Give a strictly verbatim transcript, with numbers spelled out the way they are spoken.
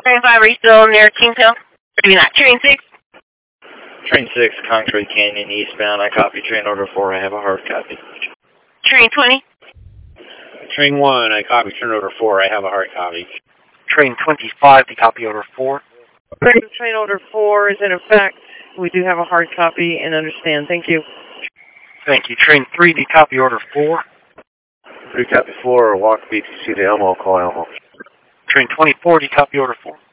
Train five, are you still near Kings Hill? Or do you not? Train six? Train six, Concrete Canyon, eastbound. I copy train order four. I have a hard copy. Train twenty? Train one, I copy train order four. I have a hard copy. Train twenty-five, to copy order four. Train order four is in effect. We do have a hard copy and understand. Thank you. Thank you. Train three, to copy order four. three copy four, walk B T C to Elmo, call Elmo. Train twenty-four, to copy order four.